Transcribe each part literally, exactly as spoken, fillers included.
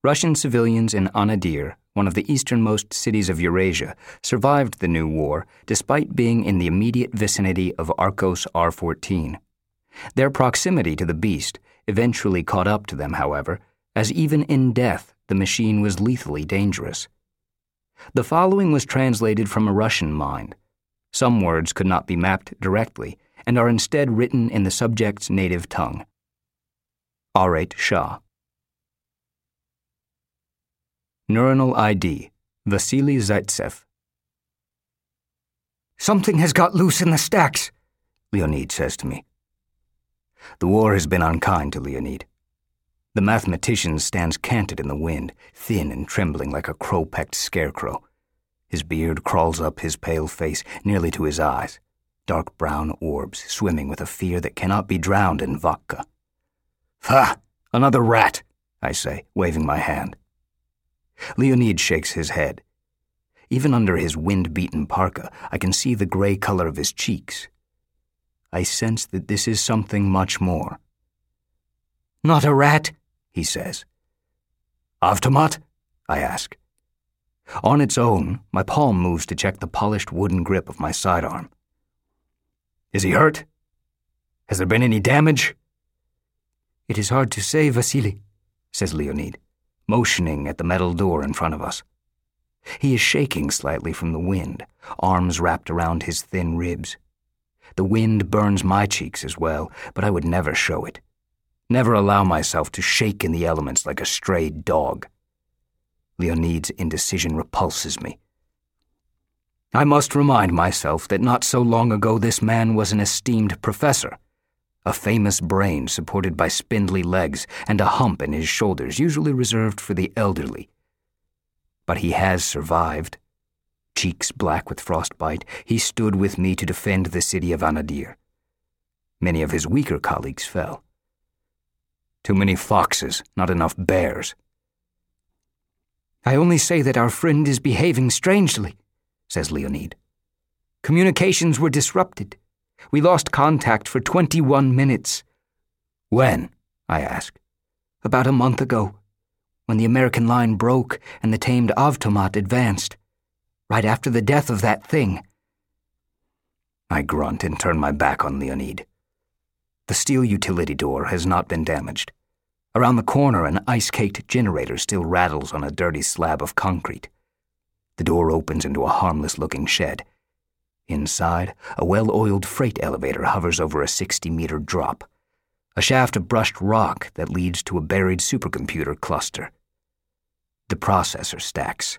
Russian civilians in Anadyr, one of the easternmost cities of Eurasia, survived the new war despite being in the immediate vicinity of Arcos R fourteen. Their proximity to the beast eventually caught up to them, however, as even in death the machine was lethally dangerous. The following was translated from a Russian mind. Some words could not be mapped directly and are instead written in the subject's native tongue. Aret Shah. Neuronal I D, Vasily Zaitsev. "Something has got loose in the stacks," Leonid says to me. The war has been unkind to Leonid. The mathematician stands canted in the wind, thin and trembling like a crow-pecked scarecrow. His beard crawls up his pale face nearly to his eyes, dark brown orbs swimming with a fear that cannot be drowned in vodka. "Ha! Another rat," I say, waving my hand. Leonid shakes his head. Even under his wind-beaten parka, I can see the gray color of his cheeks. I sense that this is something much more. "Not a rat," he says. "Avtomat?" I ask. On its own, my palm moves to check the polished wooden grip of my sidearm. "Is he hurt? Has there been any damage?" "It is hard to say, Vasily," says Leonid, motioning at the metal door in front of us. He is shaking slightly from the wind, arms wrapped around his thin ribs. The wind burns my cheeks as well, but I would never show it. Never allow myself to shake in the elements like a strayed dog. Leonid's indecision repulses me. I must remind myself that not so long ago this man was an esteemed professor, a famous brain supported by spindly legs and a hump in his shoulders usually reserved for the elderly. But he has survived. Cheeks black with frostbite, he stood with me to defend the city of Anadyr. Many of his weaker colleagues fell. Too many foxes, not enough bears. "I only say that our friend is behaving strangely," says Leonid. "Communications were disrupted. We lost contact for twenty-one minutes. "When?" I ask. "About a month ago, when the American line broke and the tamed Avtomat advanced, right after the death of that thing." I grunt and turn my back on Leonid. The steel utility door has not been damaged. Around the corner, an ice-caked generator still rattles on a dirty slab of concrete. The door opens into a harmless-looking shed. Inside, a well-oiled freight elevator hovers over a sixty-meter drop, a shaft of brushed rock that leads to a buried supercomputer cluster. The processor stacks.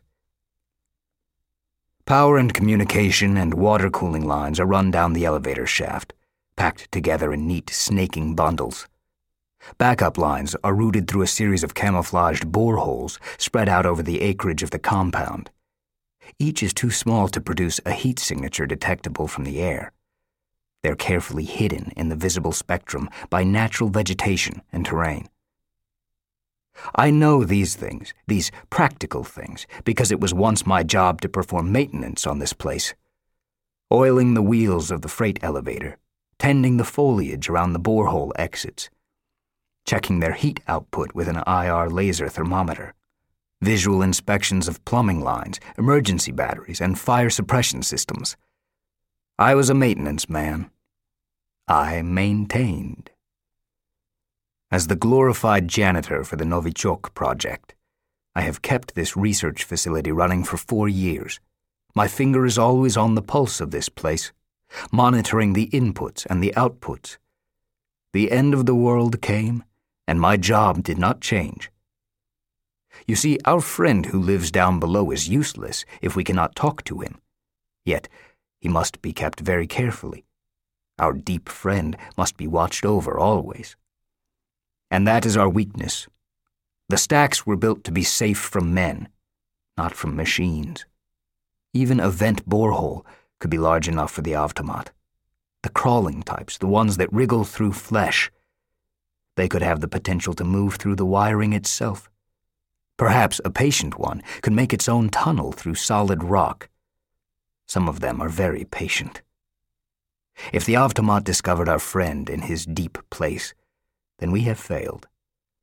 Power and communication and water cooling lines are run down the elevator shaft, packed together in neat, snaking bundles. Backup lines are routed through a series of camouflaged boreholes spread out over the acreage of the compound. Each is too small to produce a heat signature detectable from the air. They're carefully hidden in the visible spectrum by natural vegetation and terrain. I know these things, these practical things, because it was once my job to perform maintenance on this place. Oiling the wheels of the freight elevator, tending the foliage around the borehole exits, checking their heat output with an I R laser thermometer, visual inspections of plumbing lines, emergency batteries, and fire suppression systems. I was a maintenance man. I maintained. As the glorified janitor for the Novichok project, I have kept this research facility running for four years. My finger is always on the pulse of this place, monitoring the inputs and the outputs. The end of the world came, and my job did not change. You see, our friend who lives down below is useless if we cannot talk to him. Yet, he must be kept very carefully. Our deep friend must be watched over always. And that is our weakness. The stacks were built to be safe from men, not from machines. Even a vent borehole could be large enough for the Avtomat. The crawling types, the ones that wriggle through flesh, they could have the potential to move through the wiring itself. Perhaps a patient one could make its own tunnel through solid rock. Some of them are very patient. If the Avtomat discovered our friend in his deep place, then we have failed.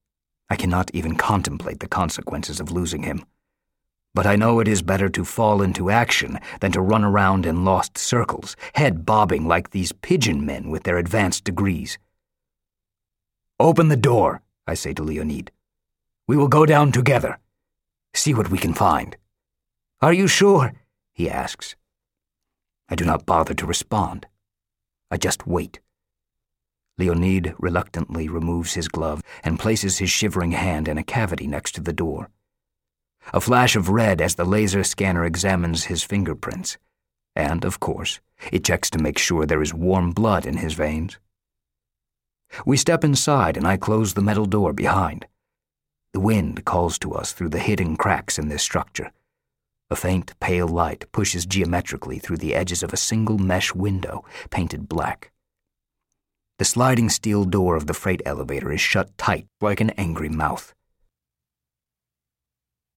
I cannot even contemplate the consequences of losing him. But I know it is better to fall into action than to run around in lost circles, head bobbing like these pigeon men with their advanced degrees. "Open the door," I say to Leonid. "We will go down together. See what we can find." "Are you sure?" he asks. I do not bother to respond. I just wait. Leonid reluctantly removes his glove and places his shivering hand in a cavity next to the door. A flash of red as the laser scanner examines his fingerprints, and, of course, it checks to make sure there is warm blood in his veins. We step inside and I close the metal door behind. The wind calls to us through the hidden cracks in this structure. A faint, pale light pushes geometrically through the edges of a single mesh window painted black. The sliding steel door of the freight elevator is shut tight like an angry mouth.